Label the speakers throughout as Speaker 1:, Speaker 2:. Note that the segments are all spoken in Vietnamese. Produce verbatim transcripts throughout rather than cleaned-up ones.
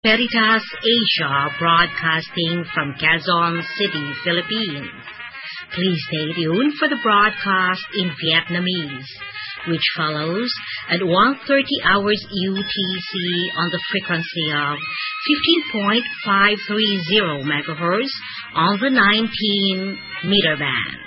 Speaker 1: Veritas Asia broadcasting from Quezon City, Philippines. Please stay tuned for the broadcast in Vietnamese, which follows at one thirty hours U T C on the frequency of fifteen point five three zero megahertz on the nineteen meter band.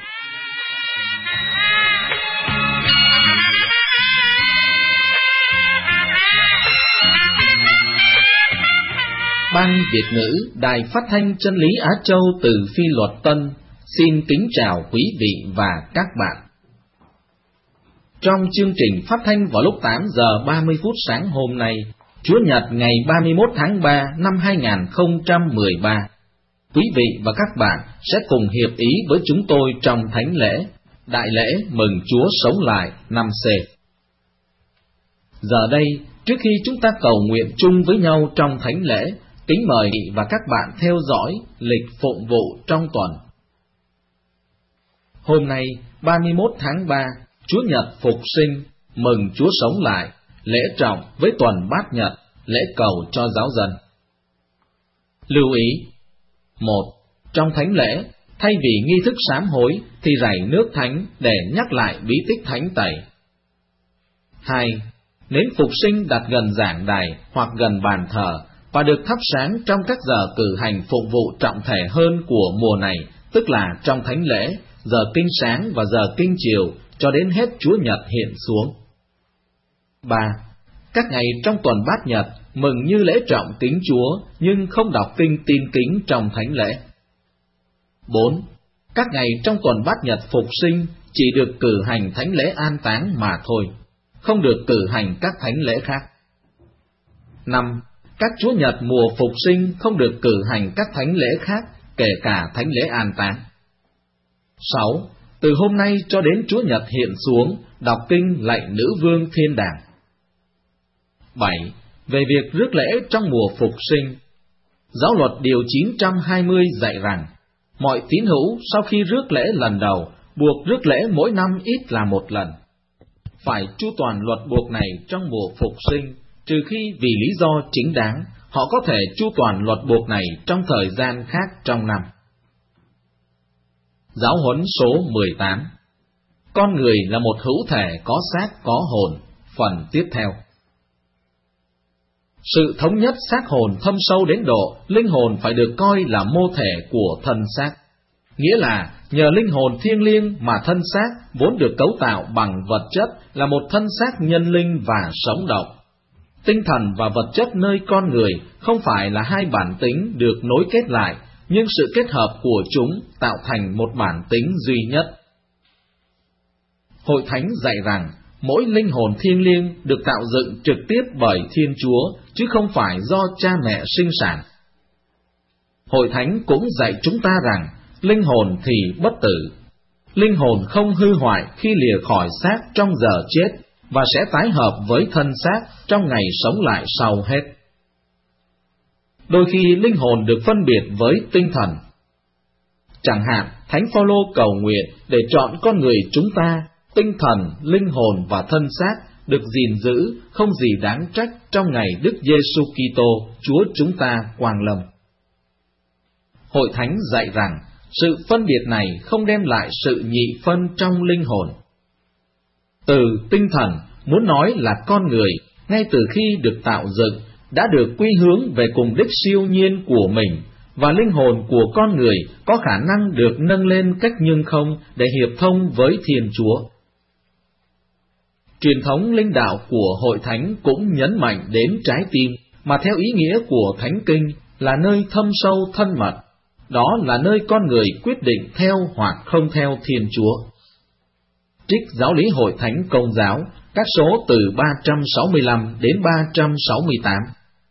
Speaker 2: Ban Việt ngữ Đài Phát thanh Chân lý Á Châu từ Phi Luật Tân xin kính chào quý vị và các bạn. Trong chương trình phát thanh vào lúc tám giờ ba mươi phút sáng hôm nay, Chúa Nhật ngày ba mươi mốt tháng ba năm hai nghìn không trăm mười ba, quý vị và các bạn sẽ cùng hiệp ý với chúng tôi trong thánh lễ, đại lễ mừng Chúa sống lại năm C. Giờ đây, trước khi chúng ta cầu nguyện chung với nhau trong thánh lễ, kính mời quý vị và các bạn theo dõi lịch phụng vụ trong tuần. Hôm nay, ba mươi mốt tháng ba, Chúa Nhật Phục Sinh, mừng Chúa sống lại, lễ trọng với tuần Bát Nhật, lễ cầu cho giáo dân. Lưu ý: một. Trong thánh lễ, thay vì nghi thức sám hối thì rảy nước thánh để nhắc lại bí tích thánh tẩy. Hai. Nến Phục Sinh đặt gần giảng đài hoặc gần bàn thờ và được thắp sáng trong các giờ cử hành phụng vụ trọng thể hơn của mùa này, tức là trong thánh lễ, giờ kinh sáng và giờ kinh chiều cho đến hết Chúa Nhật hiện xuống. Ba. Các ngày trong tuần Bát Nhật mừng như lễ trọng kính Chúa nhưng không đọc kinh tin kính trong thánh lễ. Bốn. Các ngày trong tuần Bát Nhật Phục Sinh chỉ được cử hành thánh lễ an táng mà thôi, không được cử hành các thánh lễ khác. Năm. Các Chúa Nhật mùa Phục Sinh không được cử hành các thánh lễ khác, kể cả thánh lễ an táng. Sáu. Từ hôm nay cho đến Chúa Nhật hiện xuống, đọc kinh lạy Nữ Vương Thiên Đàng. Bảy. Về việc rước lễ trong mùa Phục Sinh, Giáo luật điều chín trăm hai mươi dạy rằng, mọi tín hữu sau khi rước lễ lần đầu, buộc rước lễ mỗi năm ít là một lần. Phải chu toàn luật buộc này trong mùa Phục Sinh, trừ khi vì lý do chính đáng, họ có thể chu toàn luật buộc này trong thời gian khác trong năm. Giáo huấn số mười tám. Con người là một hữu thể có xác có hồn. Phần tiếp theo. Sự thống nhất xác hồn thâm sâu đến độ, linh hồn phải được coi là mô thể của thân xác. Nghĩa là, nhờ linh hồn thiêng liêng mà thân xác vốn được cấu tạo bằng vật chất là một thân xác nhân linh và sống động. Tinh thần và vật chất nơi con người không phải là hai bản tính được nối kết lại, nhưng sự kết hợp của chúng tạo thành một bản tính duy nhất. Hội Thánh dạy rằng, mỗi linh hồn thiêng liêng được tạo dựng trực tiếp bởi Thiên Chúa, chứ không phải do cha mẹ sinh sản. Hội Thánh cũng dạy chúng ta rằng, linh hồn thì bất tử. Linh hồn không hư hoại khi lìa khỏi xác trong giờ chết, và sẽ tái hợp với thân xác trong ngày sống lại sau hết. Đôi khi linh hồn được phân biệt với tinh thần. Chẳng hạn, Thánh Phaolô cầu nguyện để chọn con người chúng ta, tinh thần, linh hồn và thân xác được gìn giữ, không gì đáng trách trong ngày Đức Giêsu Kitô, Chúa chúng ta quang lâm. Hội Thánh dạy rằng, sự phân biệt này không đem lại sự nhị phân trong linh hồn. Từ tinh thần muốn nói là con người, ngay từ khi được tạo dựng, đã được quy hướng về cùng đích siêu nhiên của mình, và linh hồn của con người có khả năng được nâng lên cách nhưng không để hiệp thông với Thiên Chúa. Truyền thống linh đạo của Hội Thánh cũng nhấn mạnh đến trái tim, mà theo ý nghĩa của Thánh Kinh là nơi thâm sâu thân mật, đó là nơi con người quyết định theo hoặc không theo Thiên Chúa. Trích Giáo lý Hội Thánh Công giáo, các số từ ba trăm sáu mươi lăm đến ba trăm sáu mươi tám.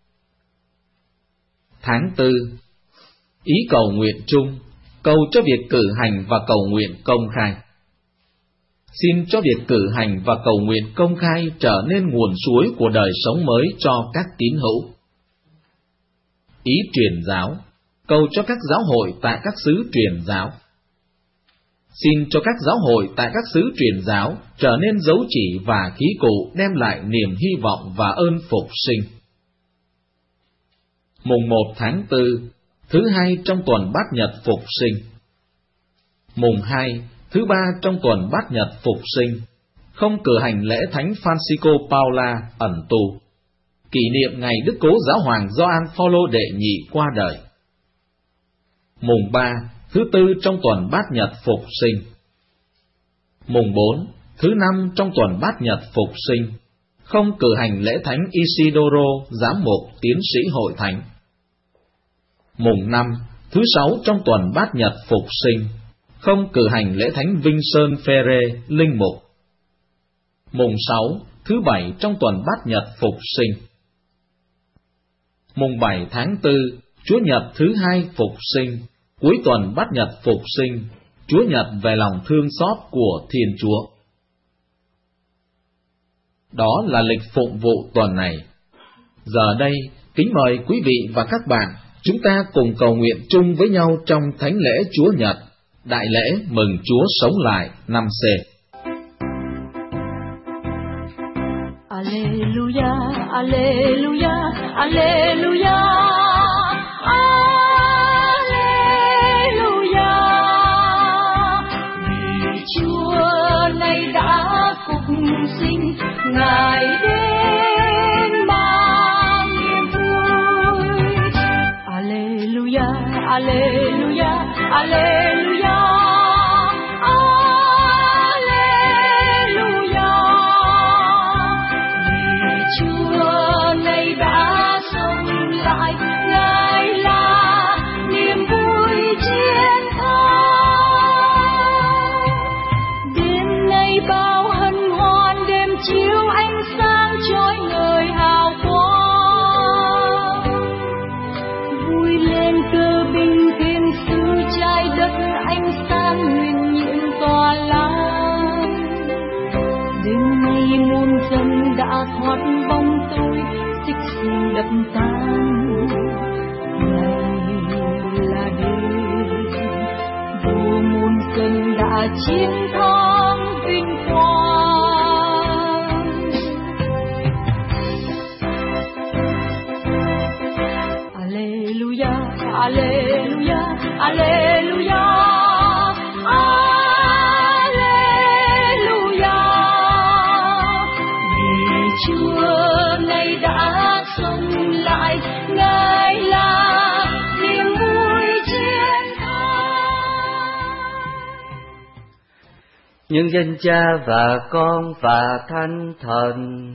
Speaker 2: Tháng tư. Ý cầu nguyện chung, cầu cho việc cử hành và cầu nguyện công khai. Xin cho việc cử hành và cầu nguyện công khai trở nên nguồn suối của đời sống mới cho các tín hữu. Ý truyền giáo, cầu cho các giáo hội tại các xứ truyền giáo. Xin cho các giáo hội tại các xứ truyền giáo trở nên dấu chỉ và khí cụ đem lại niềm hy vọng và ơn phục sinh. Mùng một tháng tư, thứ hai trong tuần Bát Nhật Phục Sinh. Mùng hai, thứ ba trong tuần Bát Nhật Phục Sinh, không cử hành lễ Thánh Francisco Paula ẩn tù, kỷ niệm ngày Đức Cố Giáo Hoàng Gioan Phaolô đệ nhị qua đời. Mùng ba, thứ tư trong tuần Bát Nhật Phục Sinh. Mùng bốn, thứ năm trong tuần Bát Nhật Phục Sinh, không cử hành lễ Thánh Isidoro giám mục tiến sĩ hội thánh. Mùng năm, thứ sáu trong tuần Bát Nhật Phục Sinh, không cử hành lễ Thánh Vinh Sơn Phêrê linh mục. Mùng sáu, thứ bảy trong tuần Bát Nhật Phục Sinh. Mùng bảy tháng tư, Chúa Nhật thứ hai Phục Sinh, cuối tuần Bát Nhật Phục Sinh, Chúa Nhật về lòng thương xót của Thiên Chúa. Đó là lịch phụng vụ tuần này. Giờ đây, kính mời quý vị và các bạn, chúng ta cùng cầu nguyện chung với nhau trong Thánh lễ Chúa Nhật, Đại lễ mừng Chúa sống lại năm C.
Speaker 3: Alleluia, Alleluia, Alleluia, Alleluia. Vì Chúa nay đã phục sinh, Ngài đến mang niềm vui. Alleluia, Alleluia, Alleluia. Đã thoát bóng tối xích sinh đập tan, này là đêm vua muôn dân đã chiến thắng vinh quang. Alleluia, Alleluia, Alleluia.
Speaker 4: Nhân danh Cha và Con và Thánh Thần.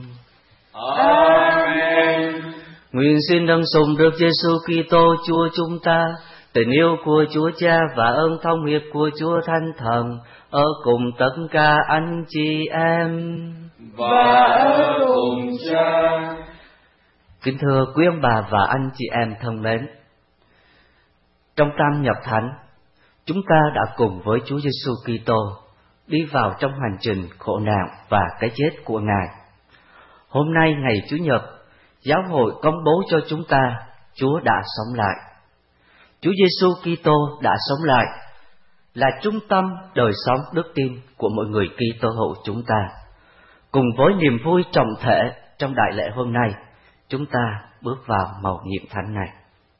Speaker 5: Amen.
Speaker 4: Nguyện xin đấng sùng được Giêsu Kitô Chúa chúng ta, tình yêu của Chúa Cha và ơn thông hiệp của Chúa Thánh Thần ở cùng tất cả anh chị em
Speaker 5: và ở cùng Cha.
Speaker 4: Kính thưa quý ông bà và anh chị em thân mến, trong Tam Nhập Thánh, chúng ta đã cùng với Chúa Giêsu Kitô đi vào trong hành trình khổ nạn và cái chết của Ngài. Hôm nay ngày Chủ nhật, giáo hội công bố cho chúng ta Chúa đã sống lại. Chúa Giêsu Kitô đã sống lại là trung tâm đời sống đức tin của mỗi người Kitô hữu chúng ta. Cùng với niềm vui trọng thể trong đại lễ hôm nay, chúng ta bước vào mầu nhiệm thánh này.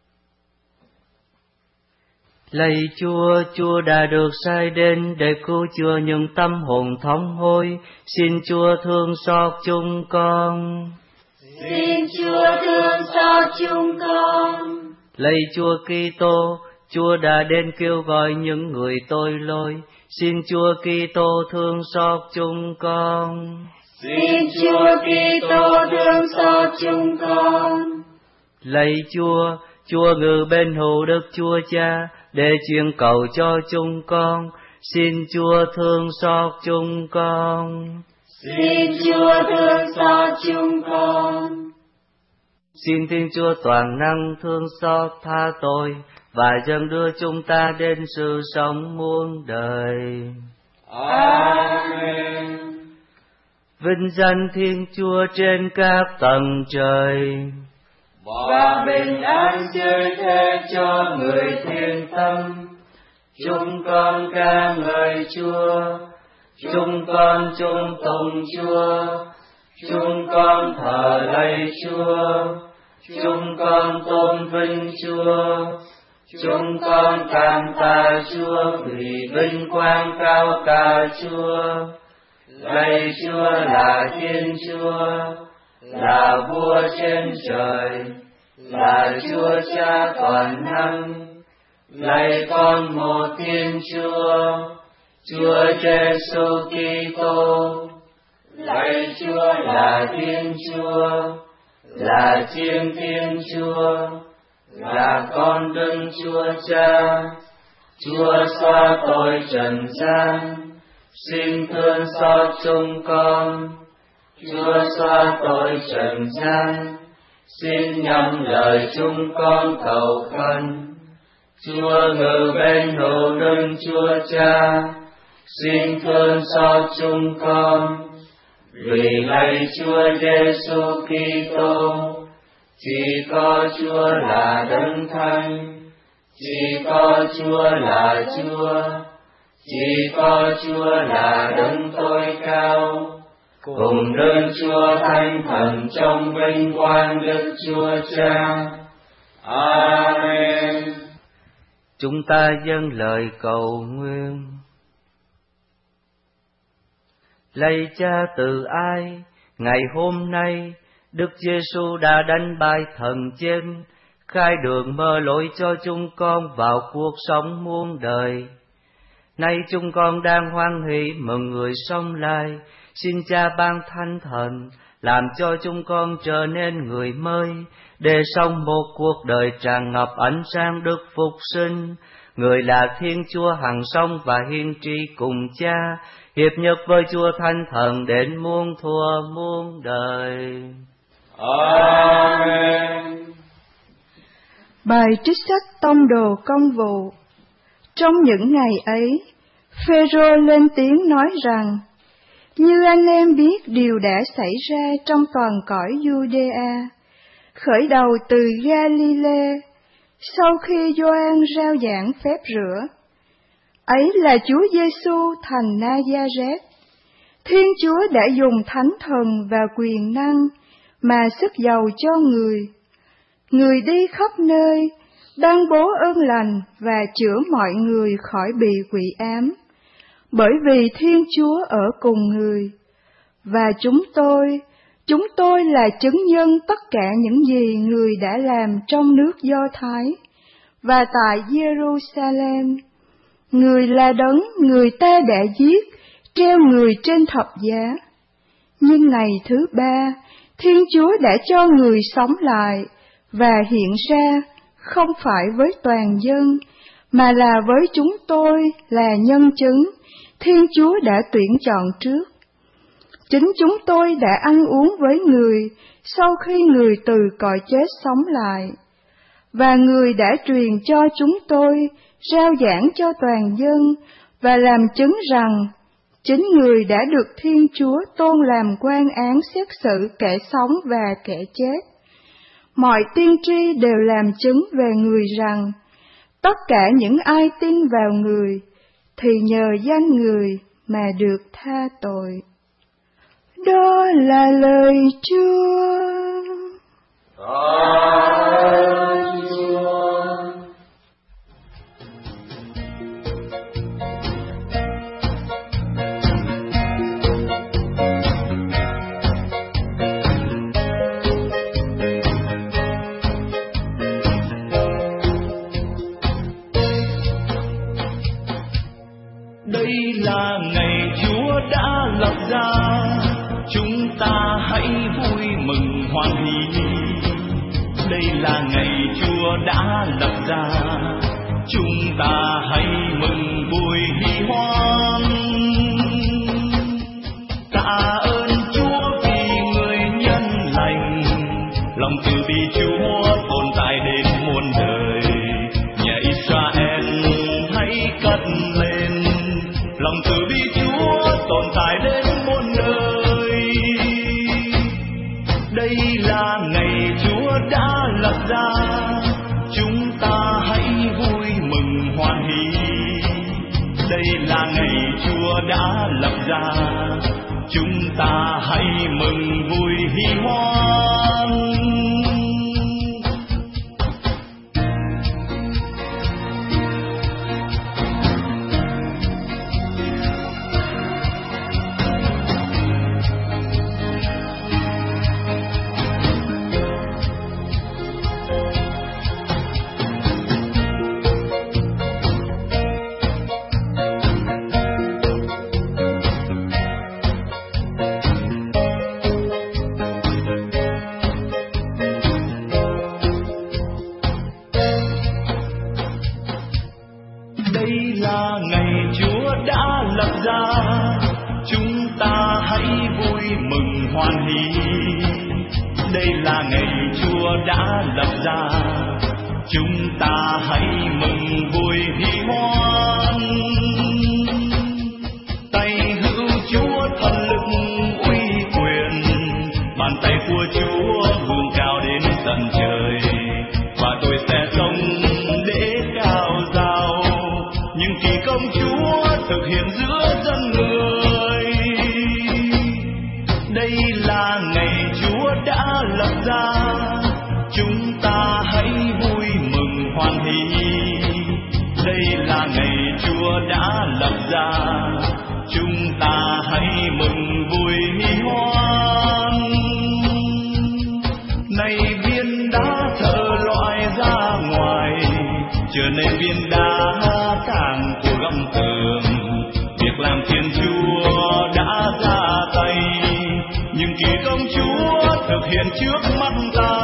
Speaker 4: Lạy Chúa, Chúa đã được sai đến để cứu chữa những tâm hồn thống hối. Xin Chúa thương xót chúng con.
Speaker 3: Xin Chúa thương xót chúng con.
Speaker 4: Lạy Chúa Kitô, Chúa đã đến kêu gọi những người tội lỗi. Xin Chúa Kitô thương xót chúng con.
Speaker 3: Xin Chúa Kitô thương xót chúng con.
Speaker 4: Lạy Chúa, Chúa ngự bên hữu Đức Chúa Cha để truyền cầu cho chúng con. Xin Chúa thương xót chúng con.
Speaker 3: Xin Chúa thương xót chúng con.
Speaker 4: Xin Thiên Chúa toàn năng thương xót tha tội và dâng đưa chúng ta đến sự sống muôn đời.
Speaker 5: Amen.
Speaker 4: Vinh danh Thiên Chúa trên các tầng trời,
Speaker 5: và bình an dưới thế cho người thiên tâm. Chúng con ca ngợi Chúa, chúng con chung tùng Chúa, chúng con thờ lạy Chúa, chúng con tôn vinh Chúa, chúng con cảm tạ Chúa vì vinh quang cao cả Chúa. Lạy Chúa là Thiên Chúa, là Vua trên trời, là Chúa Cha toàn năng. Lạy con một Thiên Chúa, Chúa Giêsu Kitô. Lạy Chúa là Thiên Chúa, là Chiên Thiên Chúa, là con Đức Chúa Cha. Chúa xóa tội trần gian, xin thương xót chúng con. Chúa xóa tội trần gian, xin nhắm lời chúng con cầu khẩn. Chúa ngự bên hữu Đức Chúa Cha, xin thương xót chúng con. Vì lạy Chúa Giêsu Kitô, chỉ có Chúa là Đấng Thánh, chỉ có Chúa là Chúa, chỉ có Chúa là Đấng tối cao, cùng Đức Chúa Thánh Thần trong vinh quang Đức Chúa Cha. Amen.
Speaker 4: Chúng ta dâng lời cầu nguyện. Lạy Cha từ ai, ngày hôm nay Đức Giêsu đã đánh bại thần chết, khai đường mở lối cho chúng con vào cuộc sống muôn đời. Nay chúng con đang hoan hỷ mừng người sống lại, xin Cha ban Thánh Thần làm cho chúng con trở nên người mới, để sống một cuộc đời tràn ngập ánh sáng Đức Phục Sinh. Người là Thiên Chúa hằng sống và hiên tri cùng Cha, hiệp nhất với Chúa Thánh Thần đến muôn thuở muôn đời.
Speaker 5: Amen.
Speaker 6: Bài trích sách Tông Đồ Công vụ. Trong những ngày ấy, Phêrô lên tiếng nói rằng: như anh em biết điều đã xảy ra trong toàn cõi Giu-đê-a, khởi đầu từ Ga-li-lê, sau khi Gioan rao giảng phép rửa. Ấy là Chúa Giêsu thành Na-gia-rét. Thiên Chúa đã dùng Thánh Thần và quyền năng mà sức giàu cho người. Người đi khắp nơi, ban bố ơn lành và chữa mọi người khỏi bị quỷ ám, bởi vì Thiên Chúa ở cùng người. Và chúng tôi, chúng tôi là chứng nhân tất cả những gì người đã làm trong nước Do Thái và tại Giê-ru-sa-lem. Người là Đấng người ta đã giết, treo người trên thập giá. Nhưng ngày thứ ba, Thiên Chúa đã cho người sống lại và hiện ra không phải với toàn dân, mà là với chúng tôi là nhân chứng Thiên Chúa đã tuyển chọn trước. Chính chúng tôi đã ăn uống với người sau khi người từ cõi chết sống lại, và người đã truyền cho chúng tôi rao giảng cho toàn dân và làm chứng rằng chính người đã được Thiên Chúa tôn làm quan án xét xử kẻ sống và kẻ chết. Mọi tiên tri đều làm chứng về người rằng tất cả những ai tin vào người thì nhờ danh người mà được tha tội. Đó là lời Chúa.
Speaker 5: Cảm Chúa.
Speaker 7: Đây là ngày Chúa đã lập ra, chúng ta hãy vui mừng hoan hỷ. Đây là ngày Chúa đã lập ra, chúng ta hãy mừng vui hỷ hoan. Tạ ơn Chúa vì người nhân lành, lòng từ bi Chúa tồn tại đến muôn đời. Nhà Israel hãy cất lên, lòng từ bi Chúa tồn tại đến muôn đời. Đây là ngày Chúa đã lập ra, chúng ta hãy vui mừng hoan hỷ. Đây là ngày Chúa đã lập ra, chúng ta hãy mừng vui hỷ hoan. ra, chúng ta hãy vui mừng hoan hỷ. Đây là ngày Chúa đã lập ra, chúng ta hãy mừng vui hỷ hoan. Tay hữu Chúa thần lực uy quyền, bàn tay của Chúa vươn cao đến tận trời, và tôi sẽ sống để cao dao những kỳ công Chúa thực hiện giữa dân người. Đây là ngày Chúa đã lập ra, chúng ta hãy vui mừng hoan hỷ. Đây là ngày Chúa đã lập ra, chúng ta hãy mừng vui hỷ hoan. Này viên đá thợ loại ra ngoài, trở nên viên đá càng của gông tường. Việc làm Thiên Chúa đã ra tay, những kỳ công Chúa thực hiện trước mắt ta.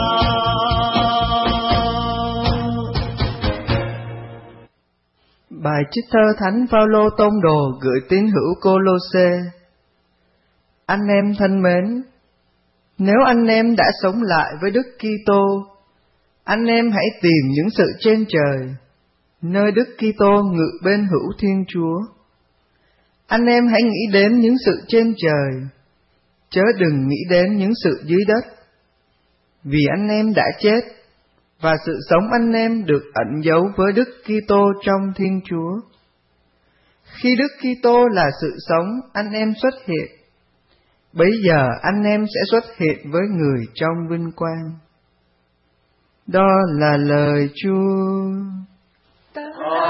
Speaker 6: Bài trích thơ Thánh Phaolô tông đồ gửi tín hữu Cô-lô-sê. Anh em thân mến, nếu anh em đã sống lại với Đức Kitô, anh em hãy tìm những sự trên trời, nơi Đức Kitô ngự bên hữu Thiên Chúa. Anh em hãy nghĩ đến những sự trên trời, chớ đừng nghĩ đến những sự dưới đất. Vì anh em đã chết, và sự sống anh em được ẩn giấu với Đức Kitô trong Thiên Chúa. Khi Đức Kitô là sự sống anh em xuất hiện, bấy giờ anh em sẽ xuất hiện với người trong vinh quang. Đó là lời Chúa.
Speaker 3: Tạ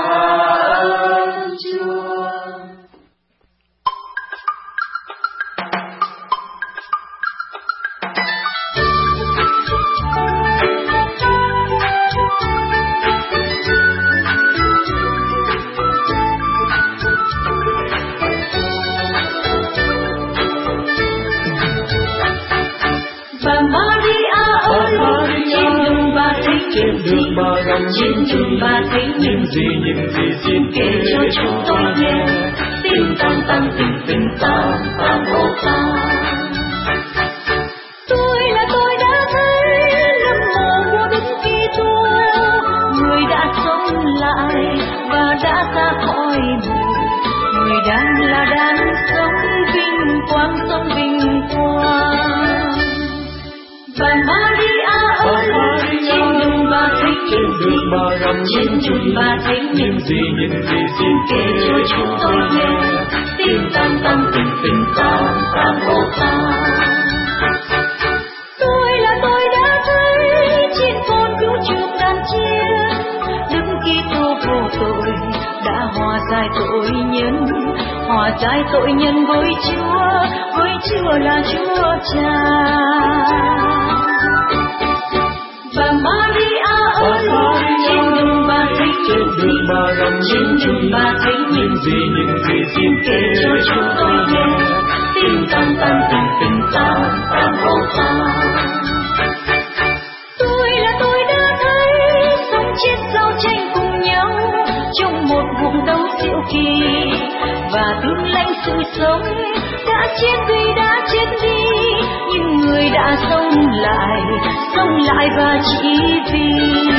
Speaker 3: ơn Chúa. Trên đường bà gặp trên đường bà thấy những gì những gì xin kể cho chúng tôi nghe. Tình tăng tăng tình tình tăng tăng ô tăng. Tôi là tôi đã thấy lâm mộ của Đức Kitô, người đã sống lại và đã ra khỏi mù, người đang là đang sống vinh quang sống vinh quang. Và Maria ơi, trên đường bà thấy trên đường bà gặp trên đường bà thấy những gì những gì xin kể cho chúng tôi nghe. Tình tăng tăng tình tình tăng tăng ô tăng. Tôi là tôi đã thấy trên con cứu chuộc đàn chiên, Đức Kitô vô tội đã hòa giải tội nhân, hòa giải tội nhân với Chúa, với Chúa là Chúa Cha. Và Maria ơi, trên đường bà thấy trên đường bà gặp trên đường bà thấy những gì những gì xin kể cho chúng tôi nghe. Tình tăng tăng tình tình tăng tăng ô tăng. Tôi là tôi đã thấy sống chết giao tranh cùng nhau trong một vùng đấu diệu kỳ, và tương lãnh sự sống đã chết tuy đã chết đi, nhưng người đã sống lại, sống lại và chỉ vì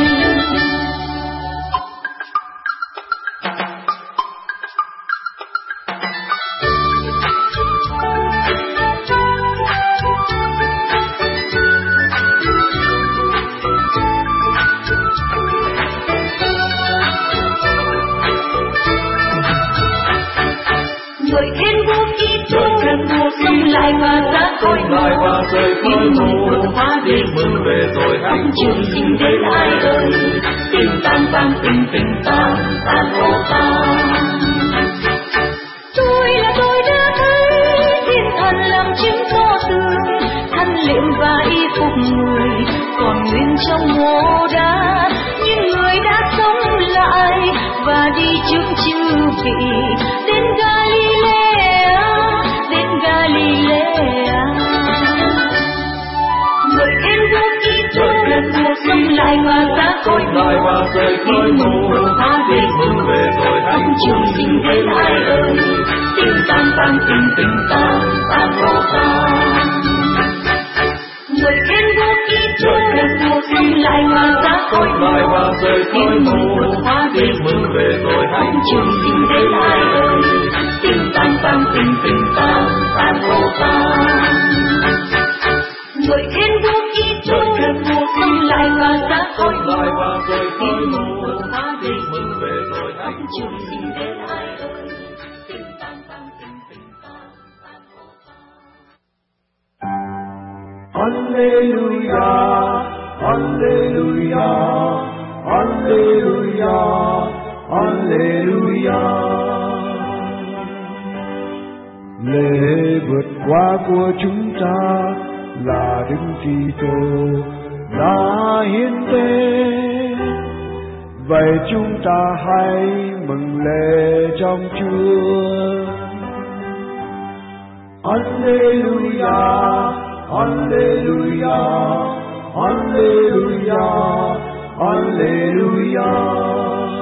Speaker 3: lại và ra khỏi mộ, tin mừng vượt hóa đi mừng về rồi thắng trường sinh đến ai ơi. Tình tăng tăng tình tình tăng tăng ô tăng. Tôi là tôi đã thấy thiên thần làm chứng tỏ tường, thân liệm và y phục người còn nguyên trong mộ đá, nhưng người đã sống lại và đi trước chư vị đến Galilea, đến Galilea. Người em vô Kitô phép mùa sống lại và ra khỏi
Speaker 7: lại và rời khỏi mù
Speaker 3: hóa
Speaker 7: tin mừng về rồi hạnh
Speaker 3: trường sinh đến ai ơi tình tan tan tình tình tan tan vô tan người khen vua khi chúa phép mùa sống lại và ra khỏi
Speaker 7: lại và rời khỏi mù
Speaker 3: hóa
Speaker 7: tin mừng về rồi hạnh
Speaker 3: trường sinh đến ai ơi tình tan tan tình tình tan tan vô tan người khen vua khi chúa phép mùa sống lại và ra khỏi
Speaker 7: lại và rời khỏi mù
Speaker 3: hóa
Speaker 7: tin mừng về rồi hạnh
Speaker 3: trường sinh đến ai ơi tình tan tan tình tình tan tan vô tan
Speaker 8: Hallelujah, Hallelujah, Hallelujah, Hallelujah. Lễ vượt qua của chúng ta là Đức Kitô đã hiến tế. Vậy chúng ta hãy mừng lễ trong Chúa. Hallelujah, Hallelujah, Hallelujah, Hallelujah.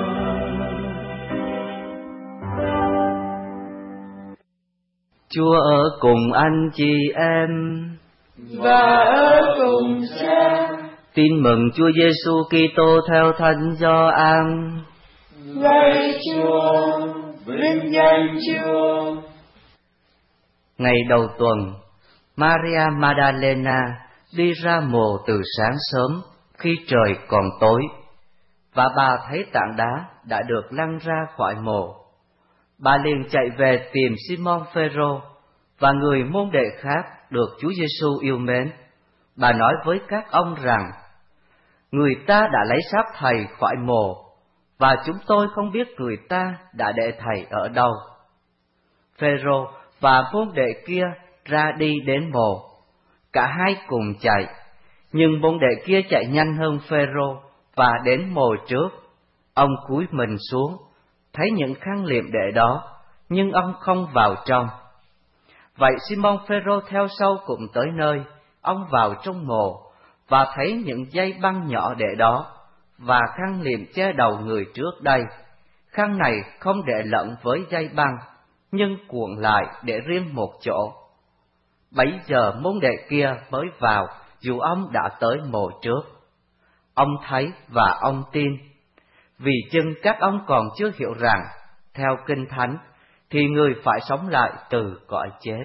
Speaker 4: Chúa ở cùng anh chị em
Speaker 3: và ở cùng Cha.
Speaker 4: Tin mừng Chúa Giêsu Kitô theo Thánh Gioan.
Speaker 3: Lạy Chúa, vinh danh Chúa.
Speaker 4: Ngày đầu tuần, Maria Magdalena đi ra mồ từ sáng sớm khi trời còn tối, và bà thấy tảng đá đã được lăn ra khỏi mồ. Bà liền chạy về tìm Simon Phêrô và người môn đệ khác được Chúa Giêsu yêu mến. Bà nói với các ông rằng: người ta đã lấy xác thầy khỏi mồ, và chúng tôi không biết người ta đã để thầy ở đâu. Phêrô và môn đệ kia ra đi đến mồ, cả hai cùng chạy, nhưng môn đệ kia chạy nhanh hơn Phêrô và đến mồ trước. Ông cúi mình xuống, thấy những khăn liệm để đó, nhưng ông không vào trong. Vậy Simon Phêrô theo sau cũng tới nơi, ông vào trong mồ và thấy những dây băng nhỏ để đó và khăn liệm che đầu người trước đây. Khăn này không để lẫn với dây băng, nhưng cuộn lại để riêng một chỗ. Bấy giờ môn đệ kia mới vào, dù ông đã tới mồ trước. Ông thấy và ông tin, vì chừng các ông còn chưa hiểu rằng, theo Kinh Thánh, thì người phải sống lại từ cõi chết.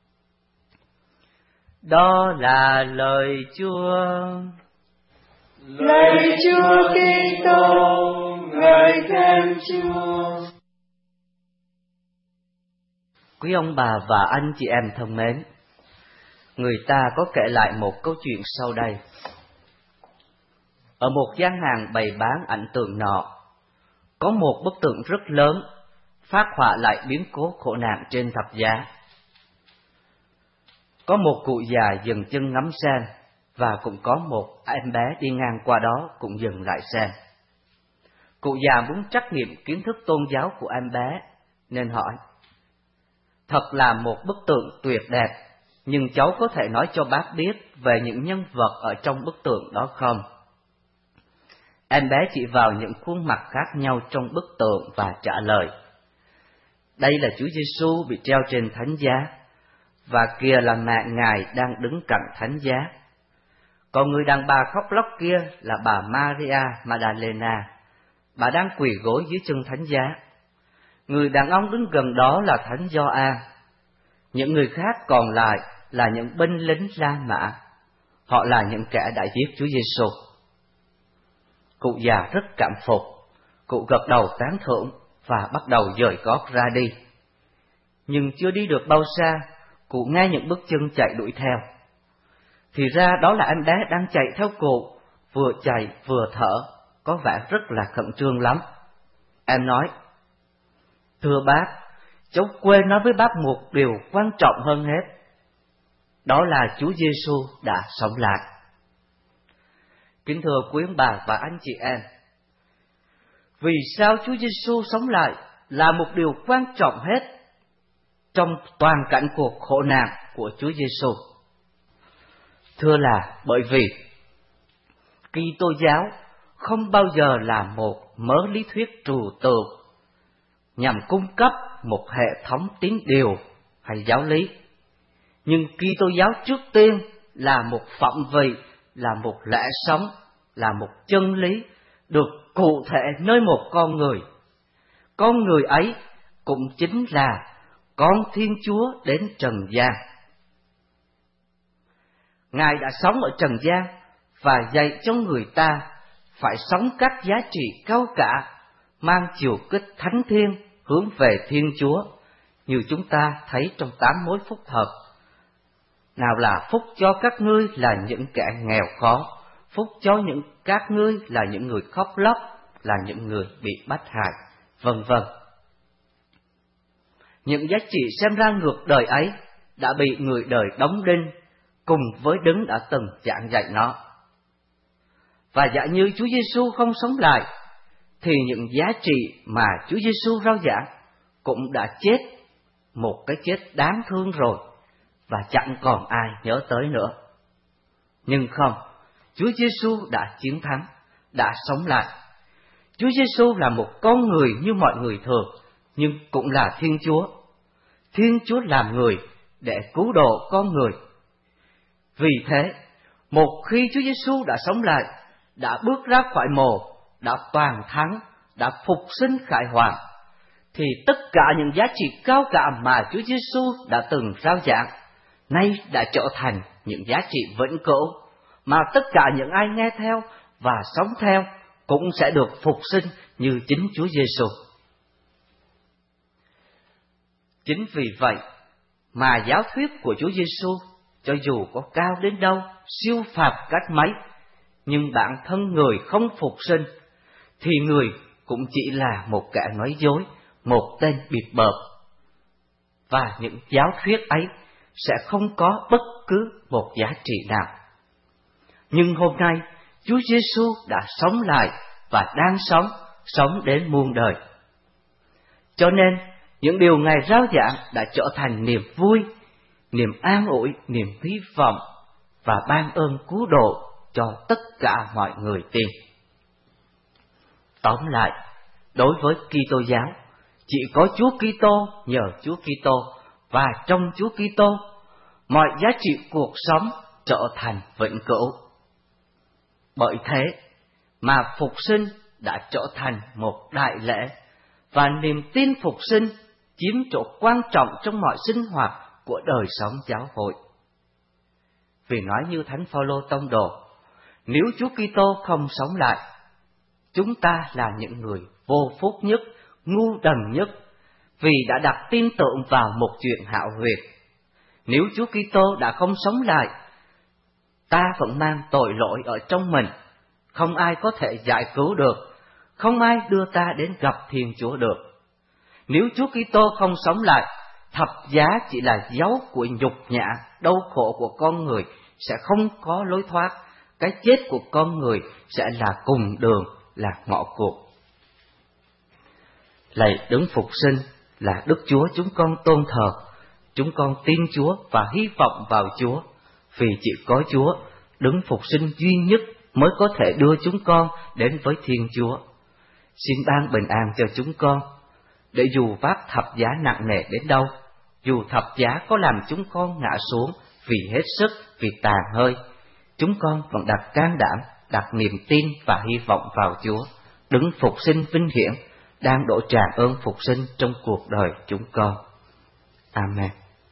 Speaker 4: Đó là lời Chúa.
Speaker 3: Lạy Chúa Kitô, ngợi khen Chúa.
Speaker 4: Quý ông bà và anh chị em thân mến, người ta có kể lại một câu chuyện sau đây. Ở một gian hàng bày bán ảnh tượng nọ, có một bức tượng rất lớn, phác họa lại biến cố khổ nạn trên thập giá. Có một cụ già dừng chân ngắm xem, và cũng có một em bé đi ngang qua đó cũng dừng lại xem. Cụ già muốn trắc nghiệm kiến thức tôn giáo của em bé, nên hỏi: thật là một bức tượng tuyệt đẹp, nhưng cháu có thể nói cho bác biết về những nhân vật ở trong bức tượng đó không? Em bé chỉ vào những khuôn mặt khác nhau trong bức tượng và trả lời: đây là Chúa Giêsu bị treo trên thánh giá, và kia là mẹ Ngài đang đứng cạnh thánh giá. Còn người đàn bà khóc lóc kia là bà Maria Magdalena, bà đang quỳ gối dưới chân thánh giá. Người đàn ông đứng gần đó là Thánh Gioan. Những người khác còn lại là những binh lính La Mã. Họ là những kẻ đã giết Chúa Giêsu. Cụ già rất cảm phục, cụ gật đầu tán thưởng và bắt đầu dời gót ra đi. Nhưng chưa đi được bao xa, cụ nghe những bước chân chạy đuổi theo. Thì ra đó là em bé đang chạy theo cụ, vừa chạy vừa thở, có vẻ rất là khẩn trương lắm. Em nói: thưa bác, cháu quên nói với bác một điều quan trọng hơn hết. Đó là Chúa Giêsu đã sống lại. Kính thưa quý ông bà và anh chị em, vì sao Chúa Giêsu sống lại là một điều quan trọng hết trong toàn cảnh cuộc khổ nạn của Chúa Giêsu? Thưa là bởi vì Kitô giáo không bao giờ là một mớ lý thuyết trừu tượng nhằm cung cấp một hệ thống tín điều hay giáo lý, nhưng Kitô giáo trước tiên là một phẩm vị, là một lẽ sống, là một chân lý được cụ thể nơi một con người. Con người ấy cũng chính là con Thiên Chúa đến trần gian. Ngài đã sống ở trần gian và dạy cho người ta phải sống các giá trị cao cả, mang chiều kích thánh thiêng hướng về Thiên Chúa, như chúng ta thấy trong tám mối phúc hợp. Nào là phúc cho các ngươi là những kẻ nghèo khó, phúc cho những các ngươi là những người khóc lóc, là những người bị bắt hại, vân vân. Những giá trị xem ra ngược đời ấy đã bị người đời đóng đinh cùng với đấng đã từng giảng dạy nó. Và giả như Chúa Giêsu không sống lại, thì những giá trị mà Chúa Giêsu rao giảng cũng đã chết một cái chết đáng thương rồi, và chẳng còn ai nhớ tới nữa. Nhưng không, Chúa Giêsu đã chiến thắng, đã sống lại. Chúa Giêsu là một con người như mọi người thường, nhưng cũng là Thiên Chúa. Thiên Chúa làm người để cứu độ con người. Vì thế, một khi Chúa Giêsu đã sống lại, đã bước ra khỏi mồ, đã toàn thắng, đã phục sinh khải hoàn, thì tất cả những giá trị cao cả mà Chúa Giêsu đã từng rao giảng, nay đã trở thành những giá trị vĩnh cửu, mà tất cả những ai nghe theo và sống theo cũng sẽ được phục sinh như chính Chúa Giêsu. Chính vì vậy mà giáo thuyết của Chúa Giêsu, cho dù có cao đến đâu, siêu phàm cách mấy, nhưng bản thân người không phục sinh, thì người cũng chỉ là một kẻ nói dối, một tên bịp bợm. Và những giáo thuyết ấy sẽ không có bất cứ một giá trị nào. Nhưng hôm nay, Chúa Giêsu đã sống lại và đang sống, sống đến muôn đời. Cho nên, những điều Ngài rao giảng đã trở thành niềm vui, niềm an ủi, niềm hy vọng và ban ơn cứu độ cho tất cả mọi người tin. Tóm lại, đối với Kitô giáo, chỉ có Chúa Kitô, nhờ Chúa Kitô và trong Chúa Kitô, mọi giá trị cuộc sống trở thành vĩnh cửu. Bởi thế mà phục sinh đã trở thành một đại lễ, và niềm tin phục sinh chiếm chỗ quan trọng trong mọi sinh hoạt của đời sống giáo hội. Vì nói như Thánh Phaolô tông đồ, nếu Chúa Kitô không sống lại, chúng ta là những người vô phúc nhất, ngu đần nhất, vì đã đặt tin tưởng vào một chuyện hão huyền. Nếu Chúa Kitô đã không sống lại, ta vẫn mang tội lỗi ở trong mình, không ai có thể giải cứu được, không ai đưa ta đến gặp Thiên Chúa được. Nếu Chúa Kitô không sống lại, thập giá chỉ là dấu của nhục nhã, đau khổ của con người sẽ không có lối thoát, cái chết của con người sẽ là cùng đường, là ngõ cụt. Lạy đấng phục sinh là Đức Chúa chúng con tôn thờ, chúng con tin Chúa và hy vọng vào Chúa, vì chỉ có Chúa, đấng phục sinh duy nhất mới có thể đưa chúng con đến với Thiên Chúa. Xin ban bình an cho chúng con, để dù vác thập giá nặng nề đến đâu, dù thập giá có làm chúng con ngã xuống vì hết sức, vì tàn hơi, chúng con vẫn đặt can đảm, đặt niềm tin và hy vọng vào Chúa, đấng phục sinh vinh hiển, đang đổ tràn ơn phục sinh trong cuộc đời chúng con. Amen.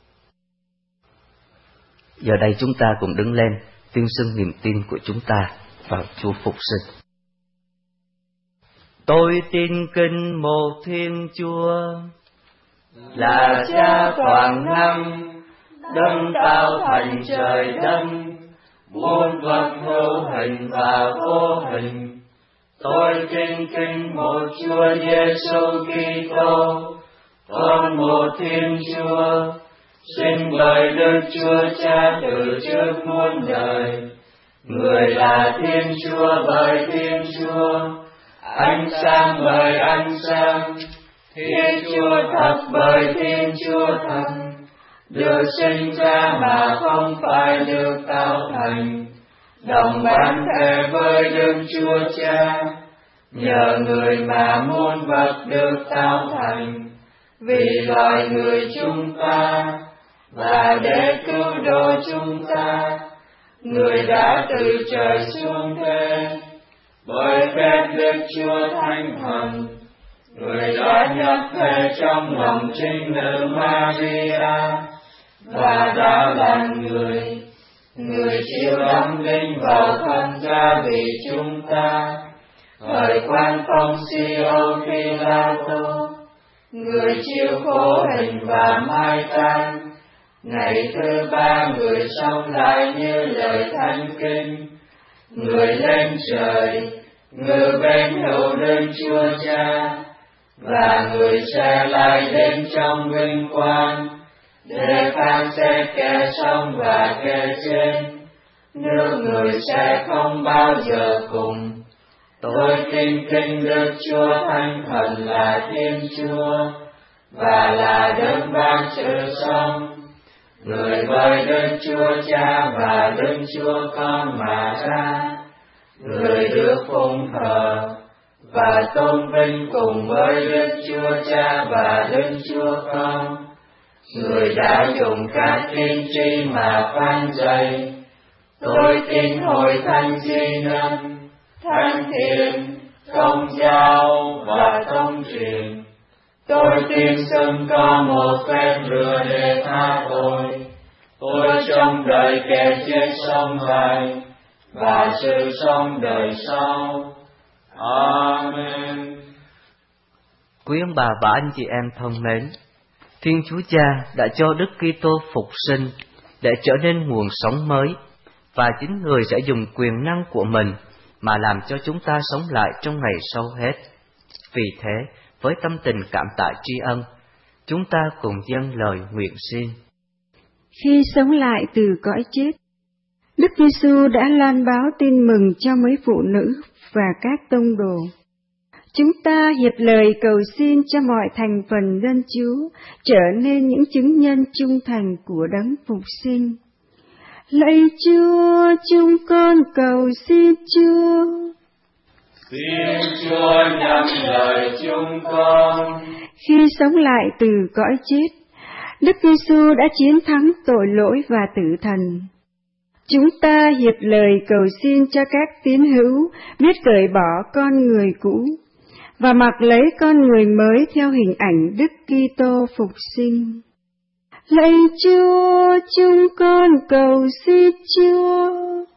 Speaker 4: Giờ đây chúng ta cùng đứng lên, tuyên xưng niềm tin của chúng ta vào Chúa phục sinh. Tôi tin kinh một Thiên Chúa,
Speaker 5: là Cha toàn năng, đấng tạo thành trời đất, muôn vật hữu hình và vô hình. Tôi tin kính một Chúa Giêsu Kitô, con một Thiên Chúa, sinh bởi Đức Chúa Cha từ trước muôn đời. Người là Thiên Chúa bởi Thiên Chúa, ánh sáng bởi ánh sáng, Thiên Chúa thật bởi Thiên Chúa thật, được sinh ra mà không phải được tạo thành, đồng bản thể với Đức Chúa Cha. Nhờ người mà muôn vật được tạo thành, vì loài người chúng ta, và để cứu độ chúng ta, người đã từ trời xuống thế. Bởi phép Đức Chúa Thánh Thần, người đã nhập thể trong lòng trinh nữ Maria, và đã là người. Người chịu đắm linh vào thân ra vì chúng ta. Thời quan phong Siêu Phi-la-tô, người chịu khổ hình và mai táng. Ngày thứ ba người sống lại như lời Thánh Kinh. Người lên trời, ngự bên hữu Đức Chúa Cha, và người sẽ lại đến trong vinh quang, để phán xét kẻ sống và kẻ chết. Nước người sẽ không bao giờ cùng. Tôi tin kính Đức Chúa Thánh Thần là Thiên Chúa, và là Đấng ban sự sống, người với Đức Chúa Cha và Đức Chúa Con mà ra, người được phụng thờ và tôn vinh cùng với Đức Chúa Cha và Đức Chúa Con. Người đã dùng các tiên tri mà phán dạy. Tôi tin Hội Thánh Duy Nhất, Thánh Thiện, Công giáo và Công truyền. Tôi tin xưng có một phép rửa để tha tội. Tôi trông đợi kẻ chết sống lại, và sự sống đời sau. Amen.
Speaker 4: Quý ông bà và anh chị em thân mến, Thiên Chúa Cha đã cho Đức Kitô phục sinh để trở nên nguồn sống mới, và chính Người sẽ dùng quyền năng của mình mà làm cho chúng ta sống lại trong ngày sau hết. Vì thế, với tâm tình cảm tạ tri ân, chúng ta cùng dâng lời nguyện xin.
Speaker 6: Khi sống lại từ cõi chết, Đức Giêsu đã loan báo tin mừng cho mấy phụ nữ và các tông đồ. Chúng ta hiệp lời cầu xin cho mọi thành phần dân Chúa trở nên những chứng nhân trung thành của Đấng phục sinh. Lạy Chúa, chúng con cầu xin Chúa.
Speaker 5: Xin Chúa nhắm lời chúng con.
Speaker 6: Khi sống lại từ cõi chết, Đức Giêsu đã chiến thắng tội lỗi và tử thần. Chúng ta hiệp lời cầu xin cho các tín hữu biết cởi bỏ con người cũ và mặc lấy con người mới theo hình ảnh Đức Kitô phục sinh. Lạy Chúa, chúng con cầu xin Chúa.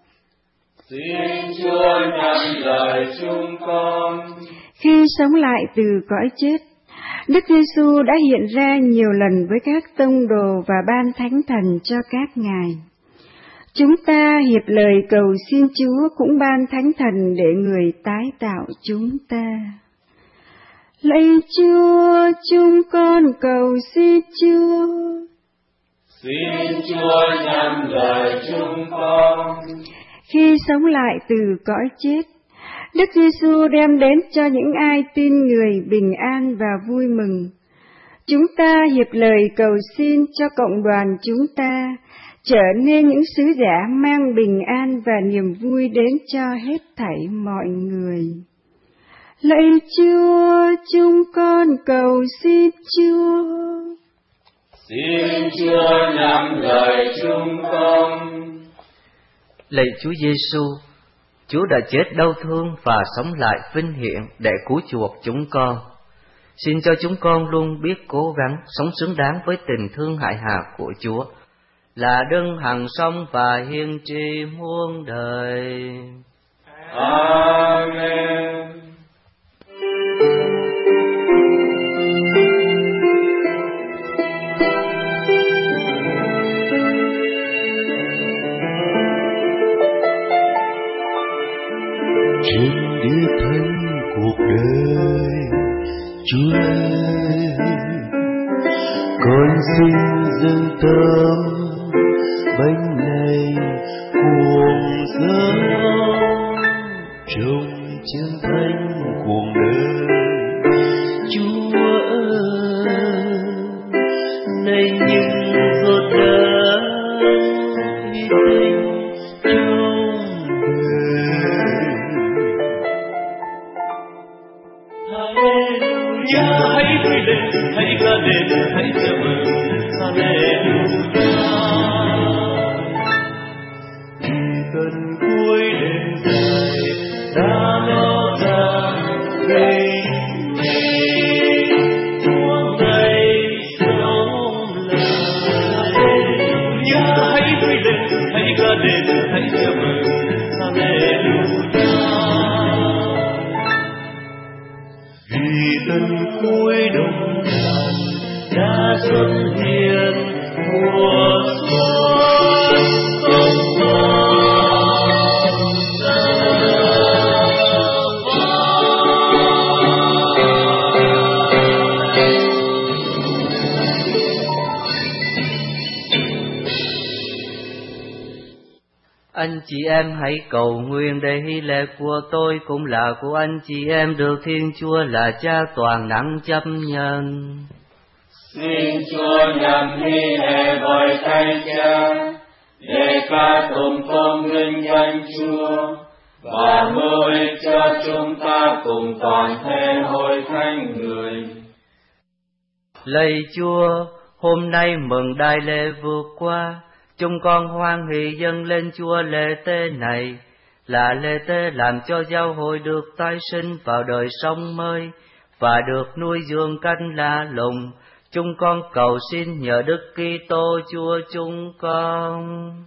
Speaker 5: Xin Chúa nhắm lời chúng con.
Speaker 6: Khi sống lại từ cõi chết, Đức Giêsu đã hiện ra nhiều lần với các tông đồ và ban thánh thần cho các ngài. Chúng ta hiệp lời cầu xin Chúa cũng ban thánh thần để Người tái tạo chúng ta. Lạy Chúa, chúng con cầu xin Chúa.
Speaker 5: Xin Chúa nhắm lời chúng con.
Speaker 6: Khi sống lại từ cõi chết, Đức Giêsu đem đến cho những ai tin Người bình an và vui mừng. Chúng ta hiệp lời cầu xin cho cộng đoàn chúng ta trở nên những sứ giả mang bình an và niềm vui đến cho hết thảy mọi người. Lạy Chúa, chúng con cầu xin Chúa.
Speaker 5: Xin Chúa nhắm lời chúng con.
Speaker 4: Lạy Chúa Giêsu, Chúa đã chết đau thương và sống lại vinh hiển để cứu chuộc chúng con. Xin cho chúng con luôn biết cố gắng sống xứng đáng với tình thương hại hà của Chúa, là đấng hằng sống và hiên tri muôn đời.
Speaker 5: Amen.
Speaker 8: Trên địa thân cuộc đời, Chúa ơi, con xin dâng tâm bánh này cuồng dâng trong chân thánh cuộc đời. Chúa ơi, này những giọt đắng hy sinh trong
Speaker 3: Hallelujah, hãy vui lên, hãy ca lên, hãy chào mừng. Hallelujah.
Speaker 8: Gần cuối đêm dài đã ló ra gây Chúa ngày sống lời.
Speaker 3: Hallelujah, hãy vui lên, hãy ca lên, hãy chào mừng. Hallelujah.
Speaker 8: Vì gần cuối đông đàn đã xuất hiện mùa xuân không còn xa
Speaker 4: Anh chị em hãy cầu nguyện để hy lễ của tôi cũng là của anh chị em được Thiên Chúa là Cha toàn năng chấp nhận.
Speaker 5: Xin Chúa nhằm hy lễ với Thánh Cha để ca tụng công vinh danh Chúa và hữu ích cho chúng ta cùng toàn thể hội thánh người.
Speaker 4: Lạy Chúa, hôm nay mừng đại lễ vượt qua, chúng con hoan hỷ dâng lên Chúa lễ tế này, là lễ tế làm cho giáo hội được tái sinh vào đời sống mới và được nuôi dưỡng cánh lá lùng. Chúng con cầu xin nhờ Đức Kitô Chúa chúng con.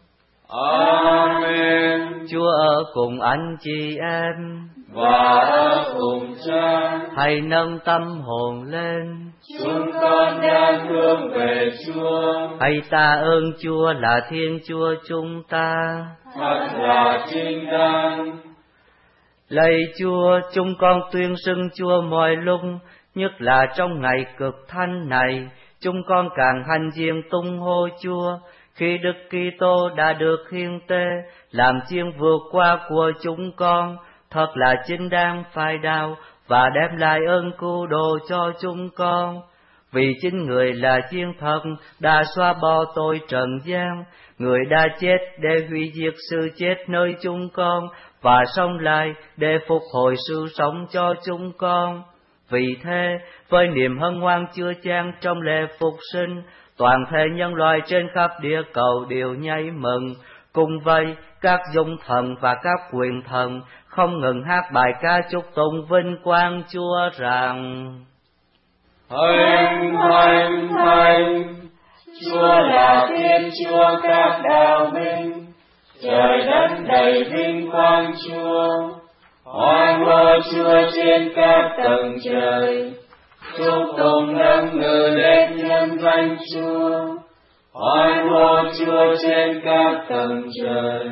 Speaker 5: Amen.
Speaker 4: Chúa ở cùng anh chị em
Speaker 5: và ở cùng Cha.
Speaker 4: Hãy nâng tâm hồn lên.
Speaker 5: Chúng con đang hướng về Chúa.
Speaker 4: Hãy tạ ơn Chúa là Thiên Chúa chúng ta.
Speaker 5: Thật là chính đáng.
Speaker 4: Lạy Chúa, chúng con tuyên xưng Chúa mọi lúc, nhất là trong ngày cực thanh này, chúng con càng hành diện tung hô Chúa, khi Đức Kitô đã được hiến tế, làm chiên vượt qua của chúng con, thật là chính đáng phải đạo và đem lại ơn cứu độ cho chúng con. Vì chính Người là chiên thật đã xóa bỏ tội trần gian, Người đã chết để hủy diệt sự chết nơi chúng con và sống lại để phục hồi sự sống cho chúng con. Vì thế, với niềm hân hoan chưa chan trong lễ phục sinh, toàn thể nhân loại trên khắp địa cầu đều nhảy mừng. Cùng vậy, các dung thần và các quyền thần không ngừng hát bài ca chúc tụng vinh quang Chúa rằng:
Speaker 5: Thánh, thánh, thánh, Chúa là Thiên Chúa các đạo binh, trời đất đầy vinh quang Chúa. Hoan hô Chúa trên các tầng trời, chúc tụng nâng ngự lên nhân danh Chúa. Hoan hô Chúa trên các tầng trời.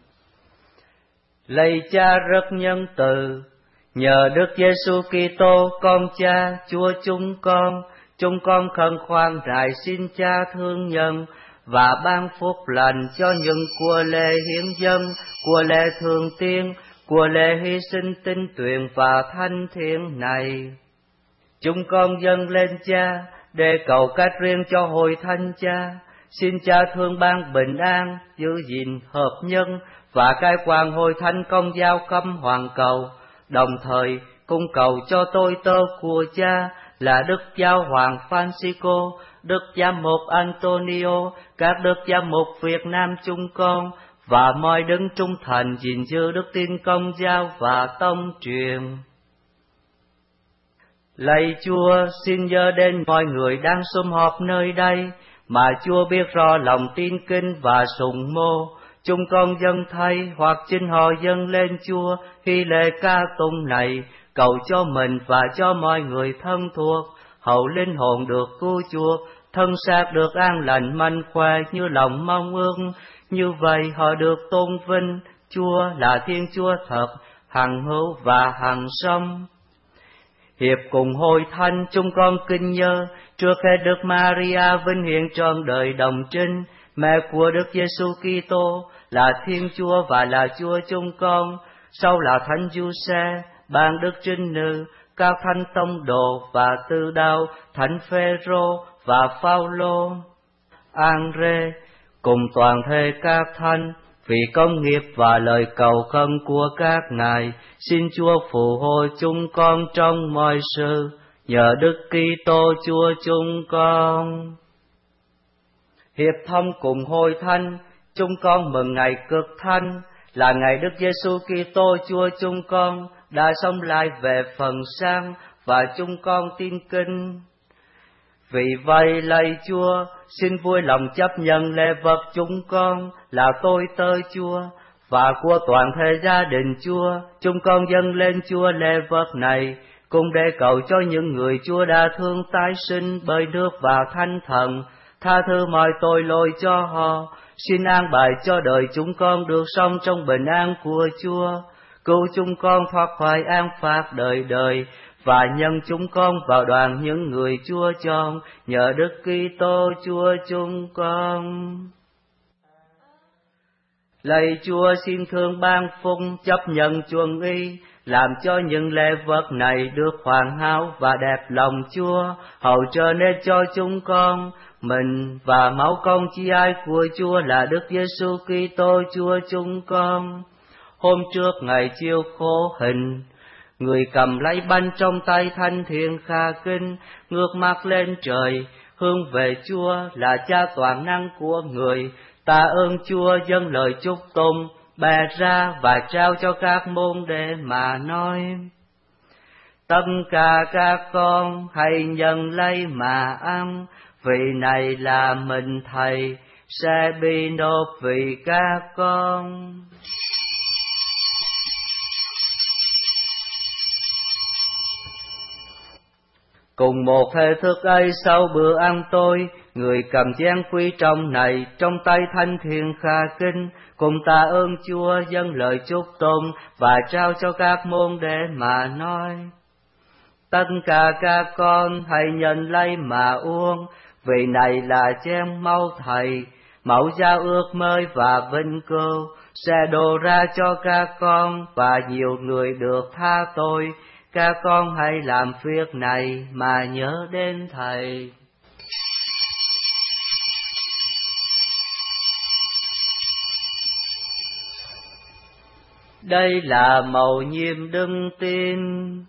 Speaker 4: Lạy Cha rất nhân từ, nhờ Đức Giêsu Kitô con Cha Chúa chúng con, chúng con khẩn khoan rải xin Cha thương nhận và ban phúc lành cho những của lễ hiến dâng, của lễ thường tiên, của lễ hy sinh tinh tuyền và thanh thiện này. Chúng con dâng lên Cha để cầu cách riêng cho hội thánh Cha, xin Cha thương ban bình an, giữ gìn hợp nhân và cai quản hội thánh công giáo cấm hoàn cầu, đồng thời cung cầu cho tôi tớ của Cha là Đức Giáo hoàng Francisco, Đức Giám mục Antonio, các Đức Giám mục Việt Nam chúng con và mọi đấng trung thành gìn giữ đức tin công giáo và tông truyền. Lạy Chúa, xin nhớ đến mọi người đang sum họp nơi đây mà Chúa biết rõ lòng tin kính và sùng mô. Chúng con dâng thay hoặc chính họ dâng lên Chúa khi lễ ca tụng này, cầu cho mình và cho mọi người thân thuộc, hậu linh hồn được cứu chuộc, thân xác được an lành mạnh khỏe như lòng mong ước. Như vậy họ được tôn vinh Chúa là Thiên Chúa thật, hằng hữu và hằng sống. Hiệp cùng hội thánh chúng con kinh nhớ trước hết Đức Maria vinh hiển trọn đời đồng trinh, mẹ của Đức Giêsu Kitô, là Thiên Chúa và là Chúa chúng con, sau là Thánh Giuse, ban Đức Trinh Nữ, các thánh tông đồ và tư đạo, Thánh Phêrô và Phaolô, Andre, cùng toàn thể các thánh Vì công nghiệp và lời cầu khẩn của các ngài, xin Chúa phù hộ chúng con trong mọi sự, nhờ Đức Kitô Chúa chúng con. Hiệp thông cùng Hội Thánh, chúng con mừng ngày cực thánh, là ngày Đức Giêsu Kitô Chúa chúng con đã sống lại về phần sáng, và chúng con tin kính. Vì vậy lạy Chúa, xin vui lòng chấp nhận lễ vật chúng con là tôi tớ Chúa, và của toàn thể gia đình Chúa. Chúng con dâng lên Chúa lễ vật này, cùng để cầu cho những người Chúa đã thương tái sinh bởi nước và Thánh Thần, tha thứ mọi tội lỗi cho họ. Xin an bài cho đời chúng con được sống trong bình an của Chúa, cứu chúng con thoát khỏi án phạt đời đời, và nhân chúng con vào đoàn những người Chúa chọn, nhờ Đức Kitô Chúa chúng con. Lạy Chúa, xin thương ban phúc chấp nhận chuông y, làm cho những lễ vật này được hoàn hảo và đẹp lòng Chúa, hầu trở nên cho chúng con mình và máu công chi ai của Chúa là Đức Giêsu Kitô Chúa chúng con. Hôm trước ngày chiêu khổ hình, người cầm lấy bánh trong tay thanh thiện kha kinh, ngước mắt lên trời, hướng về Chúa là Cha toàn năng của người. Ta ơn Chúa dâng lời chúc tụng, bè ra và trao cho các môn đệ mà nói: tất cả các con hãy nhận lấy mà ăn, vì này là mình Thầy sẽ bị nộp vì các con. Cùng một thể thức ấy, sau bữa ăn tối, người cầm chén quý trọng này trong tay thanh thiện kha kinh, cùng ta ơn Chúa dâng lời chúc tụng và trao cho các môn đệ mà nói: tất cả các con hãy nhận lấy mà uống, vì này là chén máu Thầy, mẫu giao ước mới và vinh cưu, sẽ đổ ra cho các con và nhiều người được tha tội. Các con hãy làm việc này mà nhớ đến Thầy. Đây là mầu nhiệm đức tin.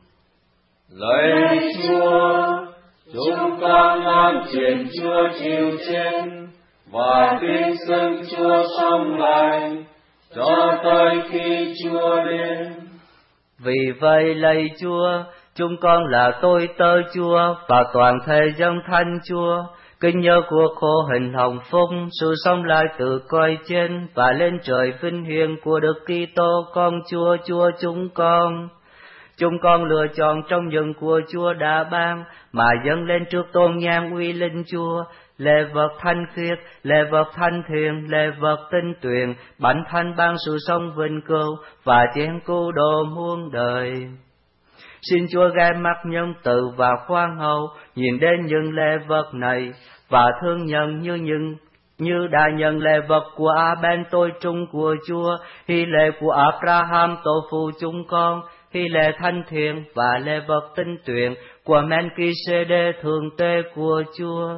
Speaker 3: Lạy Chúa, chúng con an truyền Chúa chịu chết và tin xưng Chúa sống lại cho tới khi Chúa đến.
Speaker 4: Vì vậy lạy Chúa, chúng con là tôi tớ Chúa và toàn thể dân thánh Chúa, kính nhớ cuộc khổ hình hồng phúc, sự sống lại từ cõi trên và lên trời vinh hiển của Đức Kitô con Chúa Chúa chúng con. Chúng con lựa chọn trong những của Chúa đã ban mà dâng lên trước tôn nhan uy linh Chúa, lễ vật thanh khiết, lễ vật thanh thiện, lễ vật tinh tuyền, bánh thanh ban sự sống vinh cưu và chén cứu độ muôn đời. Xin Chúa gai mắt nhân từ và khoan hậu nhìn đến những lễ vật này và thương nhận như những như đã nhận lễ vật của Abel tôi trung của Chúa, hy lễ của Abraham tổ phụ chúng con, hy lễ thanh thiện và lễ vật tinh tuyền của Melchizedek thượng tế của Chúa.